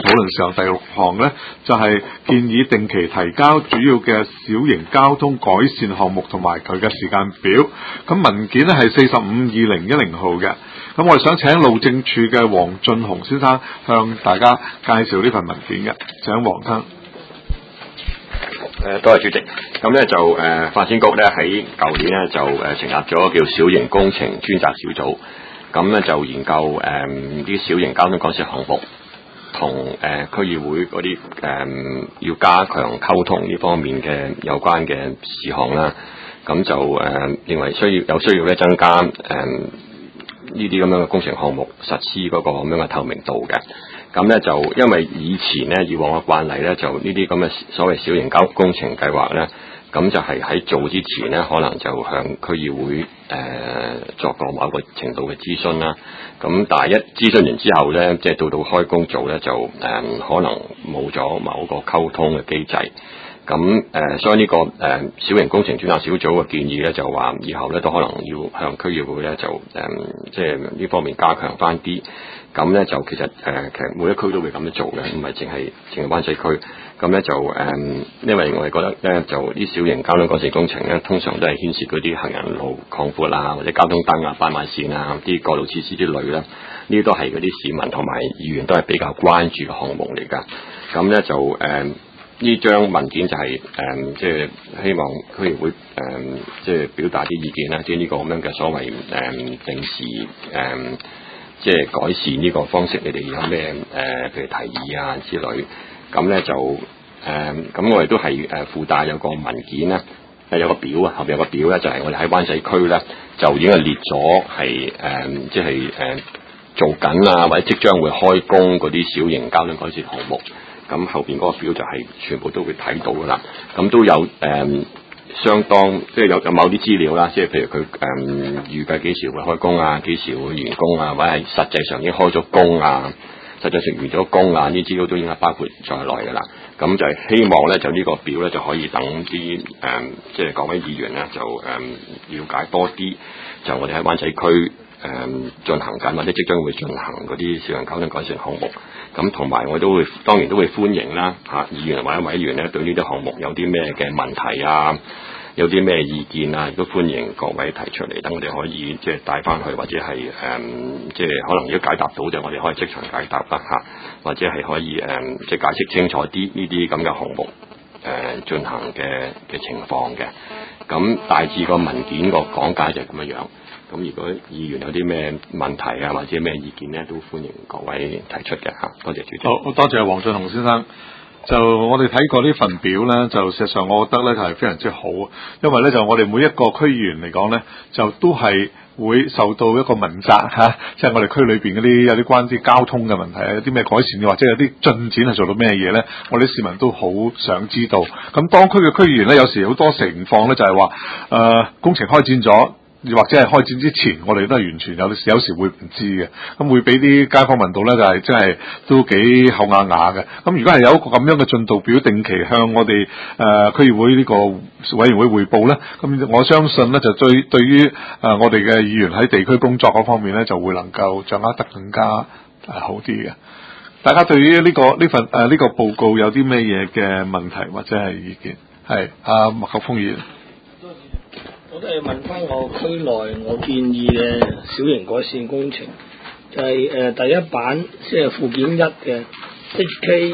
討論事項第6項呢，就係建議定期提交主要嘅小型交通改善項目同埋佢嘅時間表。咁文件呢係452010號嘅。咁我哋想請路政署嘅黃俊雄先生向大家介紹呢份文件嘅，請黃生。 多謝主席。咁咧就發展局咧喺舊年咧就成立咗叫小型工程專責小組，咁咧就研究啲小型交通改善項目同區議會嗰啲要加強溝通呢方面嘅有關嘅事項啦。咁就認為有需要咧增加呢啲咁樣嘅工程項目實施嗰個咁樣嘅透明度嘅。咁咧就因為以往嘅慣例咧，就呢啲咁嘅所謂小型交通工程計劃咧，咁就係喺做之前咧，可能就向區議會作過某一個程度嘅諮詢啦。咁但係一諮詢完之後咧，即係到開工做咧，就可能冇咗某一個溝通嘅機制。咁所以呢個小型工程專責小組嘅建議咧，就話以後咧都可能要向區議會咧就即係呢方面加強翻啲。咁咧就其實每一區都會咁樣做嘅，唔係淨係灣仔區。咁咧就因為我哋覺得咧，就啲小型交通改善工程咧，通常都係牽涉嗰啲行人路擴闊啊，或者交通燈啊、斑馬線啊、啲過路設施之類啦。呢啲都係嗰啲市民同埋議員都係比較關注嘅項目嚟㗎。咁咧就呢張文件就係即係希望區議會即係表達啲意見啦，即係呢個咁樣嘅所謂定時即係改善呢個方式，你哋有咩譬如提議啊之類？咁咧就咁我哋都係附帶有個文件咧，有個表啊，後邊有個表咧，就係我哋喺灣仔區咧就已經係列咗係即係做緊啊，或者即將會開工嗰啲小型交通改善項目。咁後邊嗰個表就係全部都會睇到噶啦，咁都有相當即係有某啲資料啦，即係譬如佢預計幾時會開工啊，幾時會完工啊，或者係實際上已經開咗工啊，實際上完咗工啊，呢啲資料都應該包括在內噶啦。咁就係希望咧，就呢個表咧就可以等啲即係各位議員咧就了解多啲，就我哋喺灣仔區進行緊或者即將會進行嗰啲小型交通改善項目。咁同埋我當然都會歡迎啦議員或者委員咧對呢啲項目有啲咩嘅問題啊，有啲咩意見啊，亦都歡迎各位提出嚟，等我哋可以即係帶翻去，或者係即係可能如果解答到就我哋可以即場解答啦或者係可以即係解釋清楚啲呢啲咁嘅項目進行嘅情況嘅。咁大致個文件個講解就係咁樣。咁如果議員有啲咩問題啊，或者咩意見咧，都歡迎各位提出嘅嚇。多謝主席。 好，多謝黃俊雄先生。就我哋睇過呢份表咧，就事實上我覺得咧就係非常之好，因為咧就我哋每一個區議員嚟講咧，就都係會受到一個問責即係我哋區裏邊嗰啲有啲關啲交通嘅問題啊，有啲咩改善或者有啲進展係做到咩嘢咧，我哋市民都好想知道。咁當區嘅區議員咧，有時好多情況咧就係話工程開展咗，或者係開展之前，我哋都係完全有時會唔知嘅，咁會俾啲街坊問到咧，就係真係都幾口啞啞嘅。咁如果係有一個咁樣嘅進度表，定期向我哋區議會呢個委員會匯報咧，咁我相信咧就對於我哋嘅議員喺地區工作嗰方面咧，就會能夠掌握得更加好啲嘅。大家對於呢份呢個報告有啲咩嘢嘅問題或者係意見？係麥國鋒議員。 我都係問翻我區內我建議嘅小型改善工程，就係第一版即係附件1嘅 HK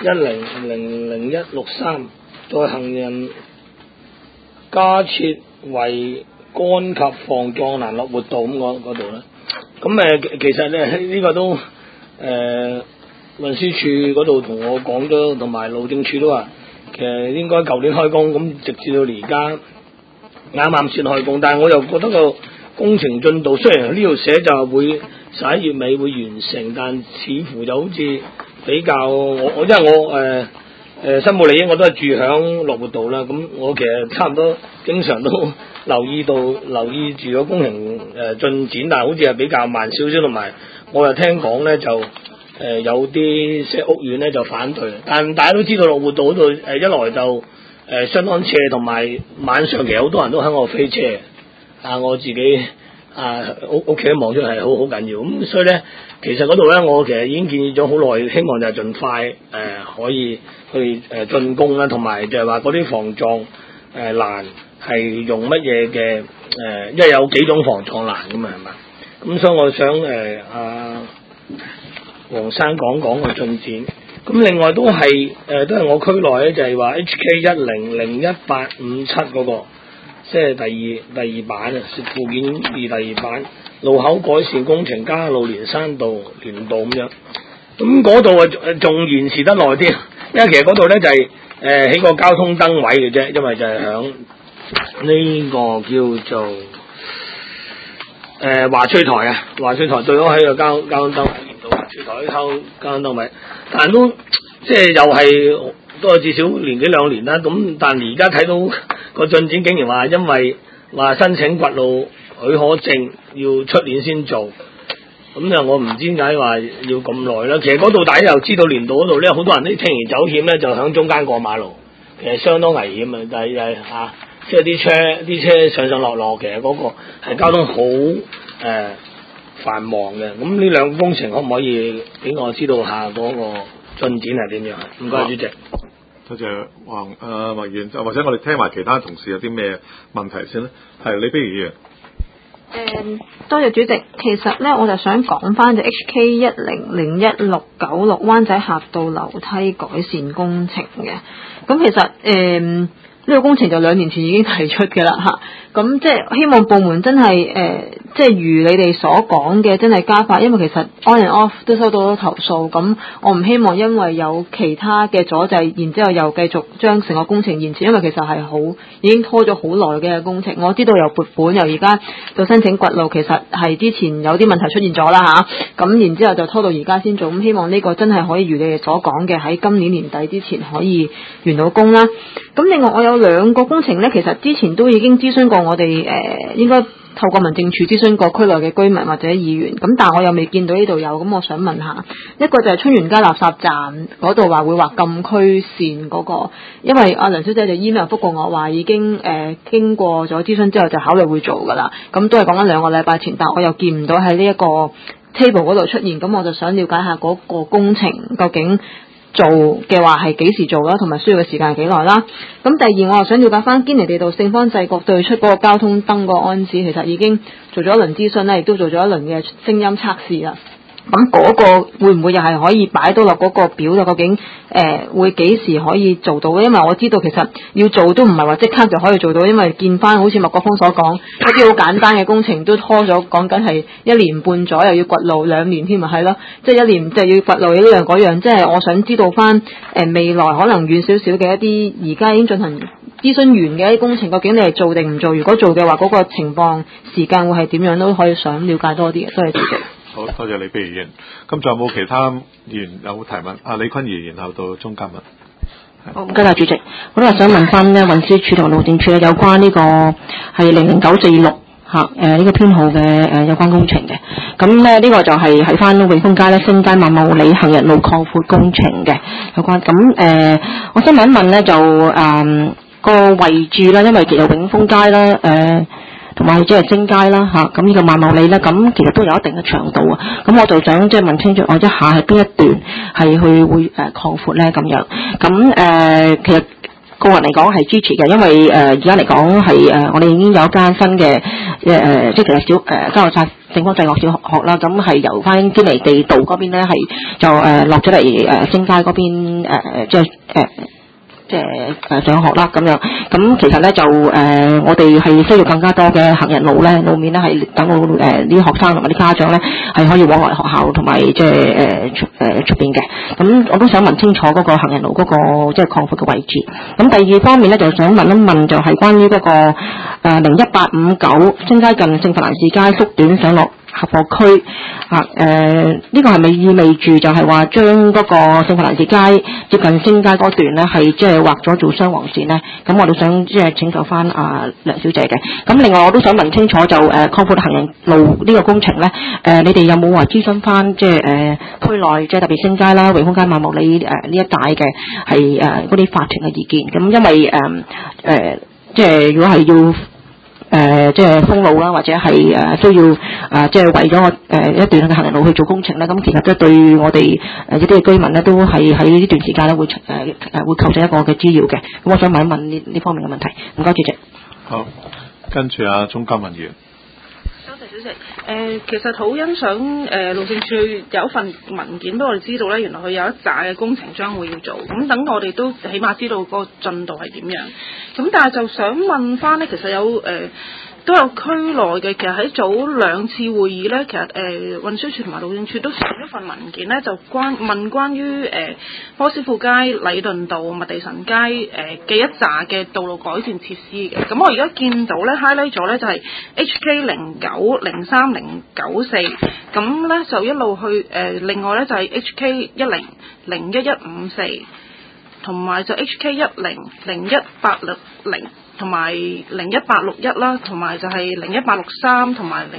10000163，在行人加設為桿及防撞難落活道咁嗰度咧。咁其實咧呢個都運輸署嗰度同我講咗，同埋路政署都話其實應該舊年開工，咁直至到而家啱先開工，但係我又覺得個工程進度雖然呢度寫就會11月尾會完成，但似乎就好似比較因為我申報利益我都係住響樂活道啦，咁我其實差唔多經常都留意住個工程進展，但係好似係比較慢少少，同埋我又聽講咧就有啲即係屋苑咧就反對，但大家都知道樂活道嗰度一來就相當斜，同埋晚上其實好多人都喺我飛車我自己屋企都望出係好緊要。咁所以咧，其實嗰度咧，我其實已經建議咗好耐，希望就係盡快可以去進攻啦，同埋就係話嗰啲防撞欄係用乜嘢嘅因為有幾種防撞欄噶嘛，係嘛？咁所以我想黃生講個進展。咁另外都係我區內咧，就係話 HK10015857嗰個，即係第二版啊，附件2第二版路口改善工程加路連山道連道咁樣。咁嗰度仲延遲得耐啲，因為其實嗰度咧就係起個交通燈位嘅啫，因為就係響呢個叫做華翠台啊，華翠台對開喺個交通燈位連到華翠台交通燈位，但係都即係又係都係至少年幾兩年啦。咁但而家睇到個進展，竟然話因為話申請掘路許可證要出年先做，咁就我唔知點解話要咁耐啦。其實嗰度大家又知道連道嗰度咧，好多人啲鋌而走險咧，就響中間過馬路，其實相當危險啊！但係即係啲車上落，其實嗰個係交通好繁忙嘅。咁呢兩個工程可唔可以俾我知道下嗰個進展係點樣？唔該，主席。 多謝黃議員，或者我哋聽埋其他同事有啲咩問題先咧。係李碧如議員。 多謝主席。其實咧，我就想講翻就 HK10016696灣仔峽道樓梯改善工程嘅。咁其實呢個工程就2年前已經提出嘅啦嚇，咁即係希望部門真係即係如你哋所講嘅，真係加快，因為其實 on and off 都收到咗投訴，咁我唔希望因為有其他嘅阻滯，然之後又繼續將成個工程延遲，因為其實係已經拖咗好耐嘅工程。我知道由撥款由而家到申請掘路，其實係之前有啲問題出現咗啦嚇，咁然之後就拖到而家先做，咁希望呢個真係可以如你哋所講嘅，喺今年年底之前可以完到工啦。咁另外我有2個工程咧，其實之前都已經諮詢過我哋應該透過民政處諮詢過區內嘅居民或者議員，咁但係我又未見到呢度有，咁我想問下，一個就係春園街垃圾站嗰度話會劃禁區線嗰個，因為阿梁小姐就 email 覆過我話已經經過咗諮詢之後就考慮會做㗎啦，咁都係講緊2個禮拜前，但我又見唔到喺呢一個 table 嗰度出現，咁我就想了解下嗰個工程究竟做嘅話係幾時做啦，同埋需要嘅時間係幾耐啦。咁第二，我又想了解翻堅尼地道聖方濟各對出嗰個交通燈個安置，其實已經做咗一輪諮詢啦，亦都做咗一輪嘅聲音測試啦。咁嗰個會唔會又係可以擺到落嗰個表度？究竟會幾時可以做到？因為我知道其實要做都唔係話即刻就可以做到，因為見翻好似麥國鋒所講，一啲好簡單嘅工程都拖咗，講緊係1年半左右，要掘路2年添啊，係咯，即係1年就要掘路呢樣嗰樣，即係我想知道翻未來可能遠少少嘅一啲而家已經進行諮詢完嘅一啲工程，究竟你係做定唔做？如果做嘅話，嗰個情況時間會係點樣都可以想了解多啲嘅。多謝主席。 好多謝李碧如議員。咁仲有冇其他議員有提問？李坤儀，然後到鍾嘉文。 好，唔該晒主席。我都係想問翻咧，運輸署同路政署有關呢個係00946呢個編號嘅有關工程嘅。咁咧呢個就係喺翻永豐街咧新街萬茂里行人路擴闊工程嘅有關。咁我想問一問咧，就個位置啦，因為其實永豐街啦同埋即係精街啦咁呢個萬茂里咧，咁其實都有一定嘅長度啊。咁我就想即係問清楚我一下係邊一段係去會擴闊咧咁樣。咁其實個人嚟講係支持嘅，因為而家嚟講係我哋已經有一間新嘅即係其實嘉諾撒聖方濟各小學啦，咁係由翻堅尼地道嗰邊咧係就落咗嚟星街嗰邊即係上學啦咁樣。咁其實咧就我哋係需要更加多嘅行人路咧，路面咧係等到啲學生同埋啲家長咧係可以往來學校同埋即係出邊嘅。咁我都想問清楚嗰個行人路嗰個即係擴闊嘅位置。咁第二方面咧就想問一問，就係關於嗰個01859星街近聖弗蘭士街縮短上落合貨區呢個係咪意味住就係話將嗰個聖弗蘭士街接近星街嗰段咧係即係劃咗做雙黃線咧？咁我哋想即係請教翻梁小姐嘅。咁另外我都想問清楚就擴闊行人路呢個工程咧你哋有冇話諮詢翻即係區內即係特別星街啦、永豐街、萬茂里呢一帶嘅係嗰啲法團嘅意見？咁因為即係如果係要即係封路啦，或者係需要即係為咗一段嘅行人路去做工程咧，咁其實都對我哋一啲嘅居民咧都係喺呢段時間咧會構成一個嘅滋擾嘅。咁我想問一問呢方面嘅問題。唔該，主席。 好，跟住阿鍾嘉文議員。 多謝主席。其實好欣賞路政署有一份文件俾我哋知道咧，原來佢有一紮嘅工程將會要做，咁等我哋都起碼知道個進度係點樣。咁但係就想問翻咧，其實有都有區內嘅，其實喺早2次會議咧，其實運輸署同埋路政署都上一份文件咧，就問關於波斯富街、禮頓道、麥地臣街嘅一紮嘅道路改善設施嘅。咁我而家見到咧 highlight 咗咧就係 HK09、03、094，咁咧就一路去另外咧就係 HK10、01154，同埋就 HK10、01860。同埋01861啦，同埋就係01863，同埋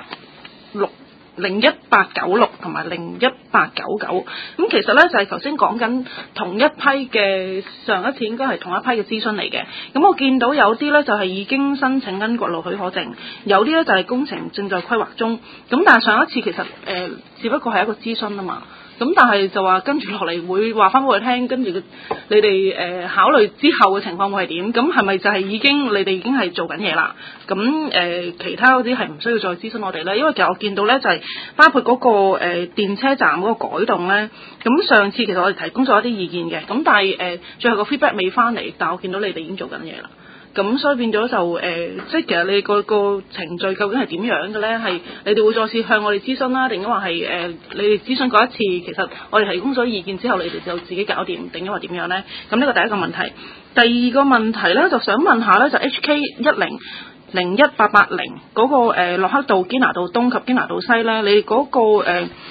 01896同埋01899。咁其實咧就係頭先講緊同一批嘅，上一次應該係同一批嘅諮詢嚟嘅。咁我見到有啲咧就係已經申請緊掘路許可證，有啲咧就係工程正在規劃中。咁但係上一次其實只不過係一個諮詢啊嘛。咁但係就話跟住落嚟會話翻俾我哋聽，跟住你哋考慮之後嘅情況會係點？咁係咪就係你哋已經係做緊嘢啦？咁其他嗰啲係唔需要再諮詢我哋咧？因為其實我見到咧就係包括嗰個電車站嗰個改動咧，咁上次其實我哋提供咗一啲意見嘅，咁但係最後個 feedback 未翻嚟，但我見到你哋已經做緊嘢啦。咁所以變咗就即係其實你個程序究竟係點樣嘅咧？係你哋會再次向我哋諮詢啦，定話係你哋諮詢過一次，其實我哋提供咗意見之後，你哋就自己搞掂，定話點樣咧？咁呢個第一個問題。第二個問題咧，就想問下咧，就 HK10-01880嗰個洛克道、堅拿道東及堅拿道西咧，你嗰個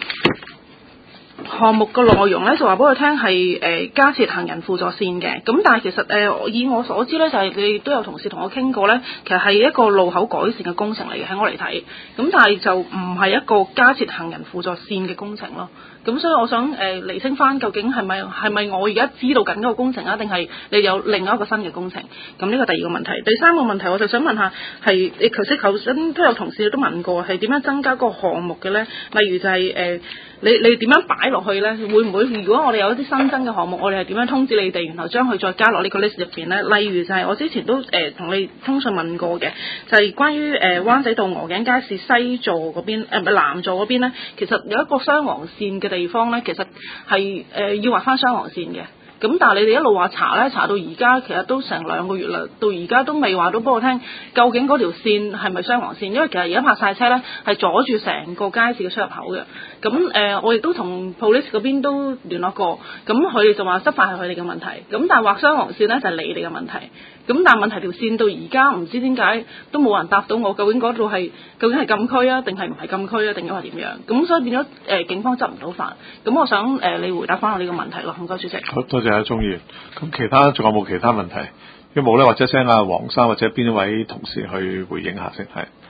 項目嘅內容咧就話俾我聽係加設行人輔助線嘅，咁但係其實以我所知咧就係你都有同事同我傾過咧，其實係一個路口改善嘅工程嚟嘅，喺我嚟睇，咁但係就唔係一個加設行人輔助線嘅工程咯。咁所以我想釐清翻，究竟係咪我而家知道緊嗰個工程啊，定係你有另外一個新嘅工程？咁呢個第二個問題。第三個問題我就想問下，係你頭先都有同事都問過，係點樣增加嗰個項目嘅咧？例如就係你點樣擺落去咧？會唔會如果我哋有一啲新增嘅項目，我哋係點樣通知你哋，然後將佢再加落呢個 list 入邊咧？例如就係我之前都同你通訊問過嘅，就係關於灣仔道鵝頸街市西座嗰邊南座嗰邊咧，其實有一個雙黃線嘅地方咧，其實係要畫翻雙黃線嘅。咁但係你哋一路話查咧，查到而家其實都成2個月啦，到而家都未話到俾我聽，究竟嗰條線係咪雙黃線？因為其實而家泊晒車咧，係阻住成個街市嘅出入口嘅。咁我亦都同 police 嗰邊都聯絡過，咁佢哋就話執法係佢哋嘅問題。咁但係畫雙黃線咧就係你哋嘅問題。咁但係問題條線到而家唔知點解都冇人答到我，究竟嗰度係究竟係禁區啊，定係唔係禁區啊，定係話點樣？咁所以變咗警方執唔到法。咁我想你回答翻我呢個問題咯，唔該主席。 好多謝阿鍾議員。咁其他仲有冇其他問題？如果冇咧，或者請阿黃生或者邊一位同事去回應下先。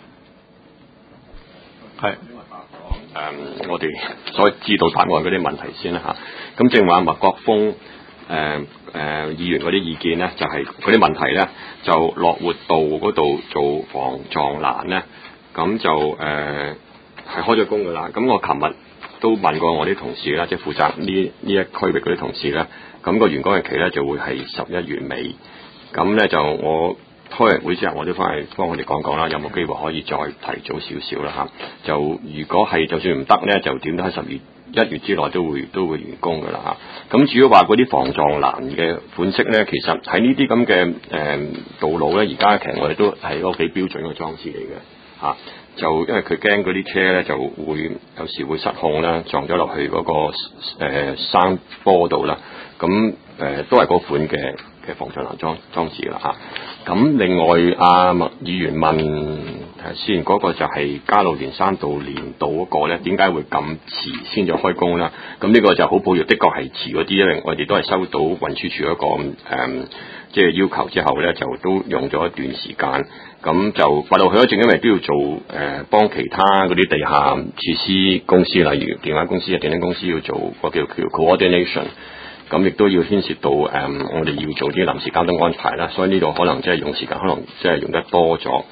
係。 我哋所知道答案嗰啲問題先啦嚇。咁正話麥國鋒議員嗰啲意見咧，就係嗰啲問題咧，就樂活道嗰度做防撞欄咧，咁就係開咗工噶啦。咁我琴日都問過我啲同事啦，即係負責呢一區域嗰啲同事咧，咁個完工日期咧就會係11月尾。咁咧就我開完會之後，我都翻去幫佢哋講啦，有冇機會可以再提早少少啦嚇？就如果係就算唔得咧，就點都喺1月之內都會完工噶啦嚇。咁至於話嗰啲防撞欄嘅款式咧，其實喺呢啲咁嘅道路咧，而家其實我哋都係一個幾標準嘅裝置嚟嘅嚇。就因為佢驚嗰啲車咧就會有時會失控啦，撞咗落去嗰個山坡度啦。咁都係嗰款嘅防撞欄裝置啦嚇。咁另外阿麥議員問先嗰個就係加路連山道連道嗰個咧，點解會咁遲先至開工啦？咁呢個就好抱歉，的確係遲嗰啲，因為我哋都係收到運輸署一個即係要求之後咧，就都用咗一段時間。咁就發到去咗，正因為都要做幫其他嗰啲地下設施公司，例如電話公司啊、電燈公司要做個叫 coordination。咁亦都要牽涉到我哋要做啲臨時交通安排啦，所以呢度可能即係用時間，可能即係用得多咗。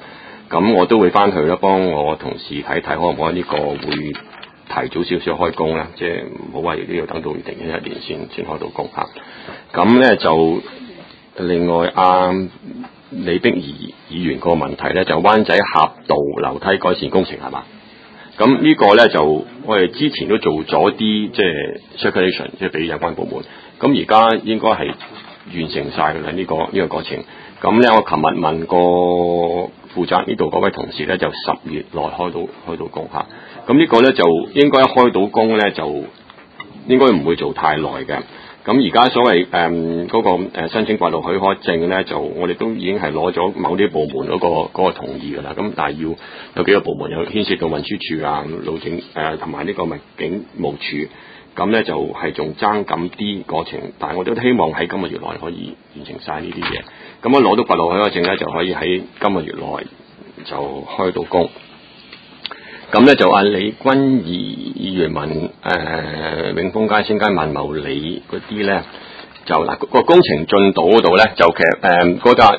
咁我都會翻去咧幫我同事睇睇，可唔可以呢個會提早少少開工咧，即係唔好話都要等到2021年先開到工嚇。咁咧就另外李碧儀議員個問題咧，就灣仔峽道樓梯改善工程係嘛？咁呢個咧就我哋之前都做咗啲即係 circulation， 即係俾有關部門。咁而家應該係完成晒㗎啦呢個過程。咁咧我琴日問過負責呢度嗰位同事咧，就10月內開到工嚇。咁呢個咧就應該一開到工咧就應該唔會做太耐嘅。咁而家所謂嗰個申請掘路許可證咧，就我哋都已經係攞咗某啲部門嗰個同意㗎啦。咁但係要有幾個部門有牽涉到運輸署啊、路政同埋呢個警務處，咁咧就係仲爭緊啲過程。但係我都希望喺今個月內可以完成晒呢啲嘢。咁我攞到掘路許可證咧，就可以喺今個月內就開到工。咁咧就李君儀議員問永豐街、星街、萬茂里嗰啲咧，就嗱個工程進度嗰度咧，就其實嗰架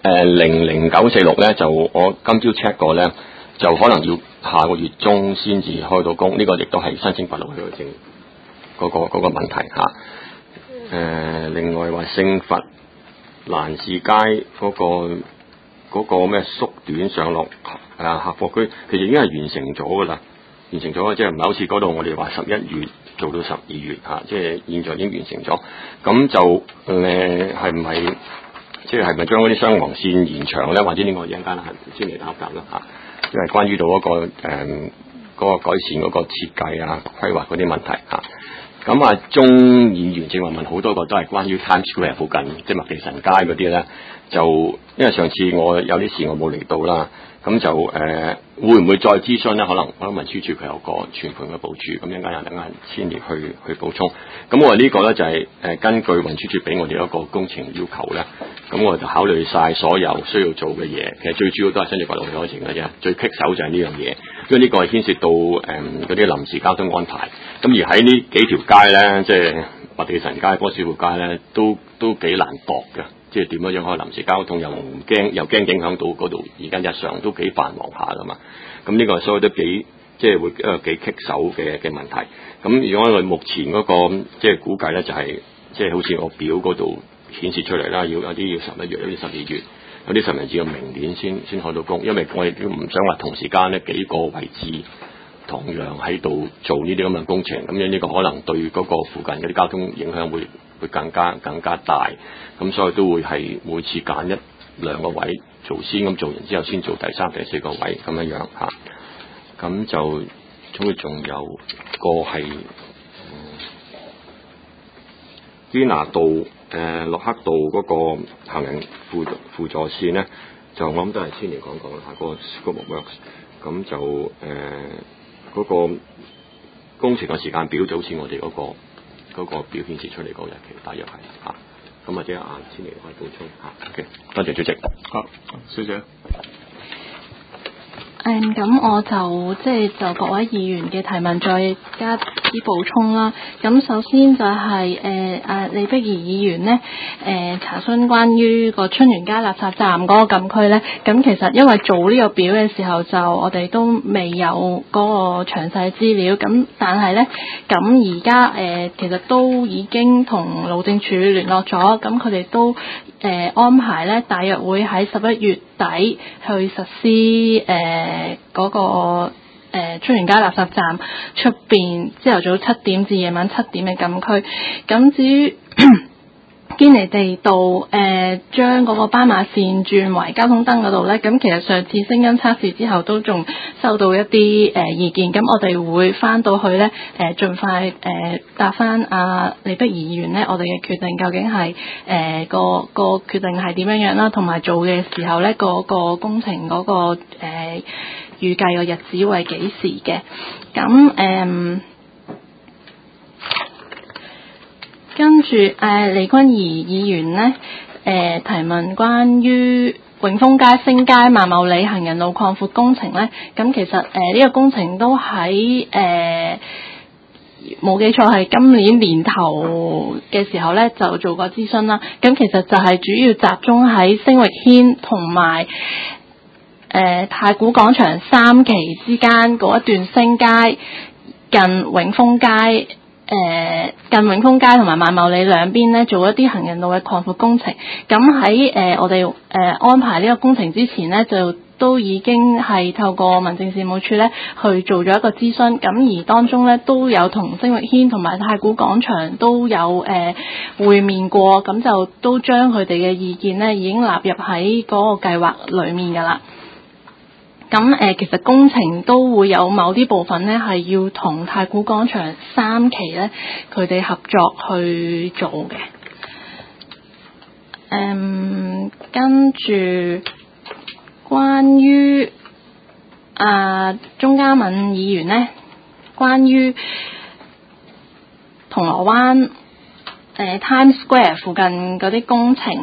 00946咧，就我今朝 check 過咧，就可能要下個月中先至開到工。呢個亦都係申請掘路許可證嗰個問題嚇。另外話聖佛蘭士街嗰個咩縮短上落客貨區，其實已經係完成咗㗎啦，即係唔係好似嗰度我哋話11月做到12月嚇，即係現在已經完成咗。咁就係唔係即係咪將嗰啲雙黃線延長咧？或者呢個一陣間先嚟答啦嚇，因為關於到嗰個改善嗰個設計啊、規劃嗰啲問題嚇。咁鐘議員正話問好多個都係關於 Times Square 附近，即係麥地臣街嗰啲咧，就因為上次我有啲事我冇嚟到啦，咁就會唔會再諮詢咧？可能運輸署佢有個全盤嘅部署，咁一陣間先至去補充。咁我哋呢個咧就係根據運輸署俾我哋一個工程要求咧，咁我哋就考慮晒所有需要做嘅嘢。其實最主要都係申請掘路許可證嘅啫，最棘手就係呢樣嘢，因為呢個係牽涉到嗰啲臨時交通安排。咁而喺呢幾條街咧，即係麥地臣街、波斯富街咧，都幾難度嘅。即係點樣開臨時交通又驚影響到嗰度，而家日常都幾繁忙下噶嘛。咁呢個所以都幾即係會一個幾棘手嘅問題。咁如果我哋目前嗰個即係估計咧，就係即係好似我表嗰度顯示出嚟啦，有啲要11月，有啲12月，有啲甚至要明年先開到工，因為我哋都唔想話同時間呢幾個位置同樣喺度做呢啲咁嘅工程，咁樣呢個可能對嗰個附近嗰啲交通影響會更加大，咁所以都會係每次揀1、2個位做先，咁做完之後先做第3、第4個位咁樣嚇。咁就仲有個係堅拿道洛克道嗰個行人輔助線咧，就我諗都係先嚟講啦嚇，嗰個 Scope of Works， 咁就嗰個工程嘅時間表就好似我哋嗰個表顯示出嚟嗰個日期，大約係嚇。咁或者先嚟可以補充嚇。OK， 多謝主席。 好，小姐。 咁我就各位議員嘅提問再加啲補充啦。咁首先就係李碧儀議員呢查詢關於個春園街垃圾站嗰個禁區呢。咁其實因為做呢個表嘅時候就我哋都未有嗰個詳細資料。咁但係呢，咁而家其實都已經同路政署聯絡咗，咁佢哋都安排呢，大約會喺11月底去實施嗰個春園街垃圾站出邊朝頭早7點至夜晚7點嘅禁區。咁至於堅尼地道將嗰個斑馬線轉為交通燈嗰度呢，咁其實上次聲音測試之後都仲收到一啲意見，咁我哋會翻到去呢，盡快答翻李碧儀議員呢，我哋嘅決定究竟係個決定係點樣啦，同埋做嘅時候呢，個工程嗰個預計個日子會係幾時嘅。咁跟住李君儀議員呢提問關於永豐街、星街、萬茂里行人路擴闊工程呢，咁其實呢個工程都喺冇記錯係今年年頭嘅時候呢就做過諮詢啦。咁其實就係主要集中喺星域軒同埋太古廣場3期之間嗰一段星街近永豐街。近永豐街同埋萬茂里兩邊咧做一啲行人路嘅擴闊工程，咁喺我哋安排呢個工程之前咧，就都已經係透過民政事務處咧去做咗一個諮詢，咁而當中咧都有同曾玉軒同埋太古廣場都有會面過，咁就都將佢哋嘅意見咧已經納入喺嗰個計劃裡面㗎啦。咁其實工程都會有某啲部分咧係要同太古廣場3期咧佢哋合作去做嘅。跟住關於鐘嘉敏議員咧，關於銅鑼灣Times Square 附近嗰啲工程。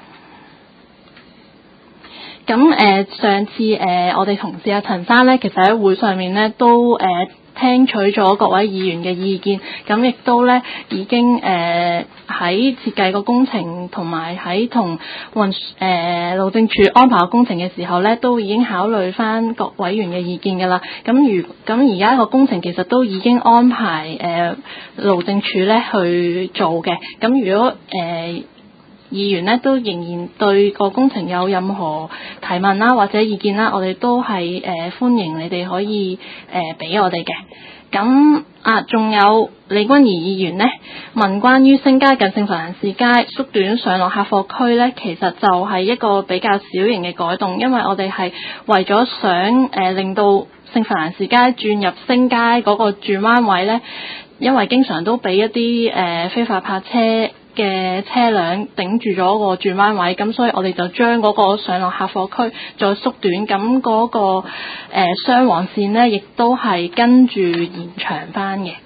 咁上次我哋同事阿陳生咧，其實喺會上面咧都聽取咗各位議員嘅意見，咁亦都咧已經喺設計個工程同埋喺同路政署安排個工程嘅時候咧，都已經考慮翻各委員嘅意見㗎啦。咁而家個工程其實都已經安排路政署咧去做嘅。咁如果議員咧都仍然對個工程有任何提問啦或者意見啦，我哋都係歡迎你哋可以俾我哋嘅。咁仲有李君儀議員呢問關於星街近聖佛蘭士街縮短上落客貨區呢，其實就係一個比較小型嘅改動，因為我哋係為咗想令到聖佛蘭士街轉入星街嗰個轉彎位呢，因為經常都俾一啲非法泊車嘅車輛頂住咗個轉彎位，咁所以我哋就將嗰個上落客貨區再縮短，咁嗰個雙黃線呢，亦都係跟住延長翻嘅。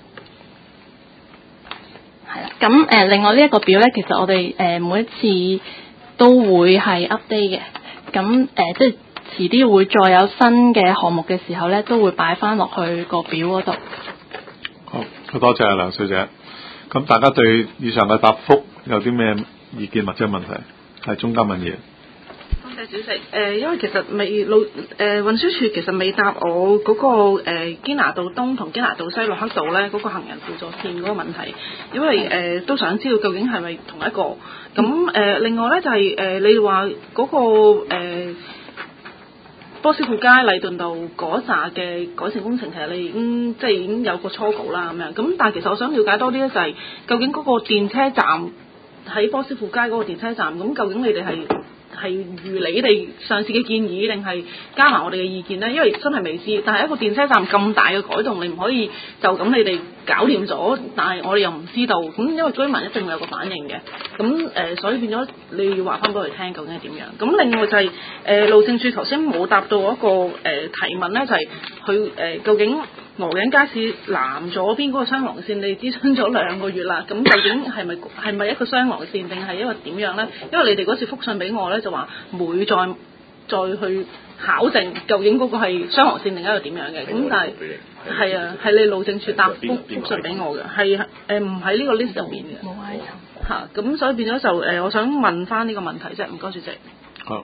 係啦，咁另外呢一個表呢，其實我哋每一次都會係 update 嘅，咁即係遲啲會再有新嘅項目嘅時候呢，都會擺翻落去個表嗰度。 好，多謝梁小姐。咁大家對以上嘅答覆有啲咩意見或者問題？係鐘嘉敏議員。 多謝主席。因為其實運輸署其實未答我嗰個堅拿道東同堅拿道西洛克道咧嗰個行人輔助線嗰個問題，因為都想知道究竟係咪同一個。咁另外咧就係你話嗰個波斯富街禮頓道嗰紮嘅改善工程，其實你已經有個初稿啦咁樣。咁但係其實我想了解多啲咧，就係究竟嗰個電車站喺波斯富街嗰個電車站，咁究竟你哋係如你哋上次嘅建議，定係加埋我哋嘅意見呢？因為真係未知。但係一個電車站咁大嘅改動，你唔可以就咁你哋搞掂咗，但係我哋又唔知道。咁因為居民一定會有個反應嘅。咁所以變咗你要話翻俾佢聽究竟係點樣。咁另外就係路政署頭先冇答到一個提問呢，就係佢究竟鵝頸街市南左邊嗰個雙黃線，你諮詢咗2個月啦，咁究竟係咪一個雙黃線，定係一個點樣呢？因為你哋嗰次覆信俾我呢，就話會再去考證究竟嗰個係雙黃線定一個點樣嘅。咁但係係你路政署答覆信俾我嘅，係唔喺呢個 list 入面嘅。冇嚇，咁所以變咗就我想問翻呢個問題啫。唔該，主席。 好。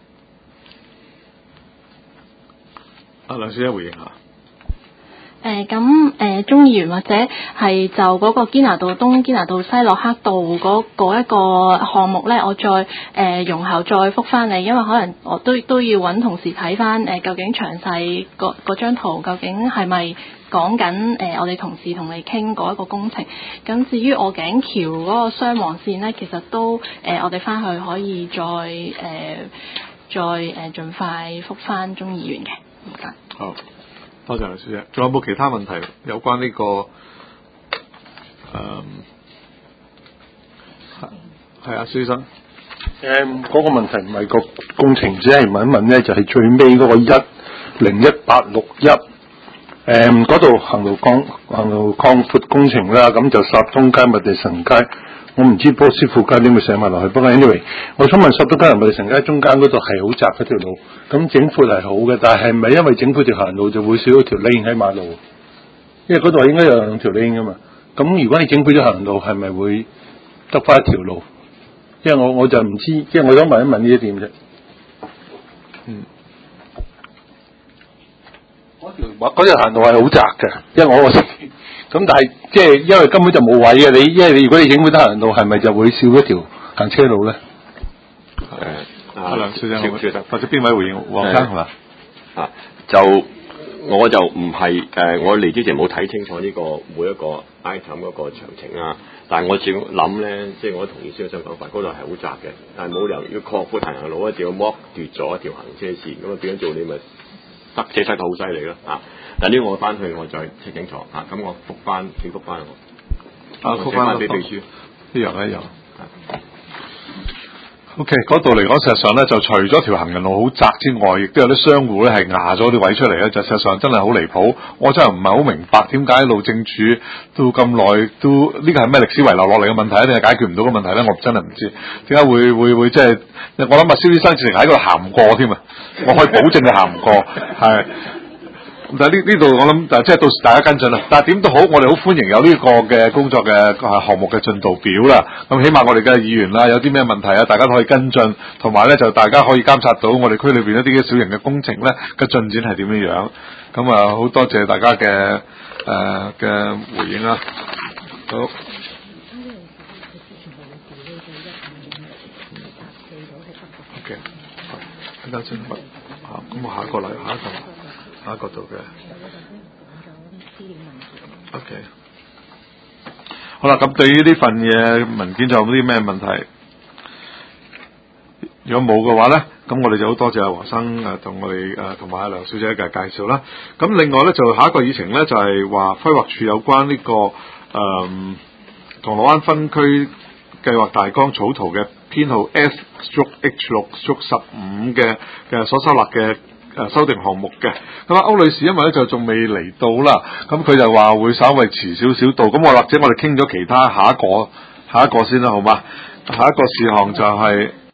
梁小姐回應下。 鐘議員或者係就嗰個堅拿道東、堅拿道西洛克道嗰一個項目咧，我再容後再覆翻你，因為可能我都要揾同事睇翻究竟詳細嗰張圖究竟係咪講緊我哋同事同你傾嗰一個工程。咁至於鵝頸橋嗰個雙黃線咧，其實都我哋翻去可以再盡快覆翻鐘議員嘅。唔該。 好。多謝梁小姐，仲有冇其他問題有關呢個係啊，蕭醫生。 嗰個問題唔係個工程，只係問一問咧，就係最尾嗰個101861嗰度行路擴闊工程啦，咁就霎東街、麥地臣街。我唔知波斯富街點會寫埋落去，不過 anyway， 我想問霎東街同麥地臣街中間嗰度係好窄嗰條路，咁整闊係好嘅，但係咪因為整闊條行路就會少咗條 lane 喺馬路？因為嗰度係應該有2條 lane 噶嘛，咁如果你整闊咗行路，係咪會得返一條路？因為我就唔知，即係我想問一問呢一點啫。 嗰條行路係好窄嘅，因為我個咁但係即係因為根本就冇位嘅，因為如果你整嗰條行路，係咪就會少一條行車路咧？ 阿梁小姐，或者邊位回應？黃生係嘛？ 就我就唔係我嚟之前冇睇清楚呢個每一個 item 嗰個詳情啊，但係我照諗咧，即係我同意先生講法，嗰度係好窄嘅，但係冇理由要擴闊行路一定要剝奪咗一條行車線，咁啊變咗做你咪塞車塞到好犀利咯啊！但呢個我翻去我再 check 清楚啊，咁我覆翻我覆翻俾秘書一樣。OK， 嗰度嚟講，事實上咧就除咗條行人路好窄之外，亦都有啲商戶咧係壓咗啲位出嚟咧，就事實上真係好離譜。我真係唔係好明白點解路政署到咁耐都呢個係咩歷史遺留落嚟嘅問題，定係解決唔到嘅問題咧？我真係唔知點解會即係我諗阿蕭醫生直情喺嗰度行唔過添啊！我可以保證佢行唔過，係。但係呢度我諗，即係到時大家跟進啦。但係點都好，我哋好歡迎有呢個嘅工作嘅項目嘅進度表啦。咁起碼我哋嘅議員啦，有啲咩問題啊，大家都可以跟進，同埋咧就大家可以監察到我哋區裏邊一啲嘅小型嘅工程咧嘅進展係點樣樣。咁啊，好多謝大家嘅回應啦。好。OK， 等陣先。好，咁我下一個度嘅 ，OK， 好啦，咁對於呢份嘢文件仲有啲咩問題？如果冇嘅話咧，咁我哋就好多謝阿黃生同我哋同埋阿梁小姐嘅介紹啦。咁另外咧就下一個議程咧就係話規劃署有關呢個銅鑼灣分區計劃大綱草圖嘅編號 F/H6/15嘅所收納嘅修訂項目嘅，咁啊歐女士因為咧就仲未嚟到啦，咁佢就話會稍微遲少少到，咁或者我哋傾咗其他下一個先啦，好嗎？下一個事項就係